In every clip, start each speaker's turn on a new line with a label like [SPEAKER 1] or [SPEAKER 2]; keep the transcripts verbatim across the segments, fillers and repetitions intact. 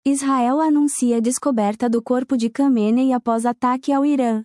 [SPEAKER 1] Israel anuncia descoberta do corpo de Khamenei após ataque ao Irã.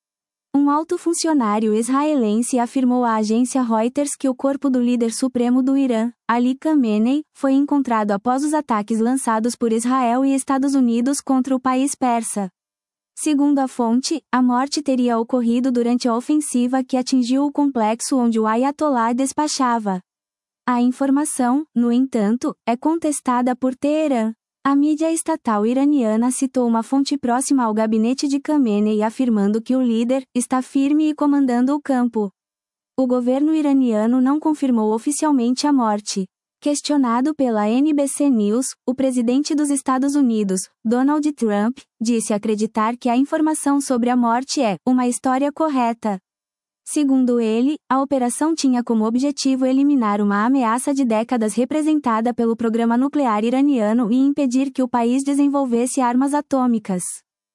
[SPEAKER 1] Um alto funcionário israelense afirmou à agência Reuters que o corpo do líder supremo do Irã, Ali Khamenei, foi encontrado após os ataques lançados por Israel e Estados Unidos contra o país persa. Segundo a fonte, a morte teria ocorrido durante a ofensiva que atingiu o complexo onde o Ayatollah despachava. A informação, no entanto, é contestada por Teherã. A mídia estatal iraniana citou uma fonte próxima ao gabinete de Khamenei afirmando que o líder está firme e comandando o campo. O governo iraniano não confirmou oficialmente a morte. Questionado pela N B C News, o presidente dos Estados Unidos, Donald Trump, disse acreditar que a informação sobre a morte é uma história correta. Segundo ele, a operação tinha como objetivo eliminar uma ameaça de décadas representada pelo programa nuclear iraniano e impedir que o país desenvolvesse armas atômicas.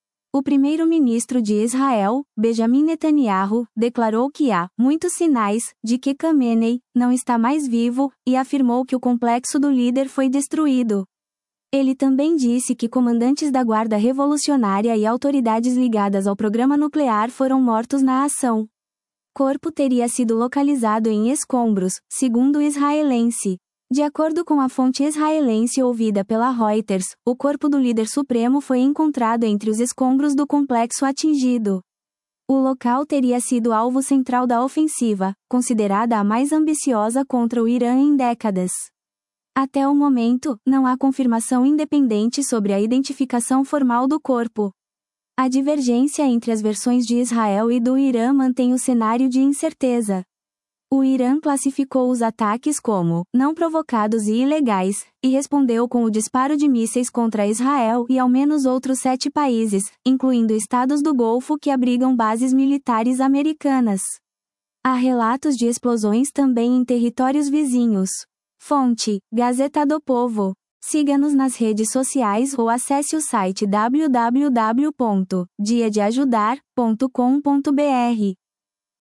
[SPEAKER 1] O primeiro-ministro de Israel, Benjamin Netanyahu, declarou que há muitos sinais de que Khamenei não está mais vivo e afirmou que o complexo do líder foi destruído. Ele também disse que comandantes da Guarda Revolucionária e autoridades ligadas ao programa nuclear foram mortos na ação. O corpo teria sido localizado em escombros, segundo o israelense. De acordo com a fonte israelense ouvida pela Reuters, o corpo do líder supremo foi encontrado entre os escombros do complexo atingido. O local teria sido alvo central da ofensiva, considerada a mais ambiciosa contra o Irã em décadas. Até o momento, não há confirmação independente sobre a identificação formal do corpo. A divergência entre as versões de Israel e do Irã mantém o cenário de incerteza. O Irã classificou os ataques como não provocados e ilegais, e respondeu com o disparo de mísseis contra Israel e ao menos outros sete países, incluindo estados do Golfo que abrigam bases militares americanas. Há relatos de explosões também em territórios vizinhos. Fonte: Gazeta do Povo. Siga-nos nas redes sociais ou acesse o site w w w ponto dia de ajudar ponto com ponto b r.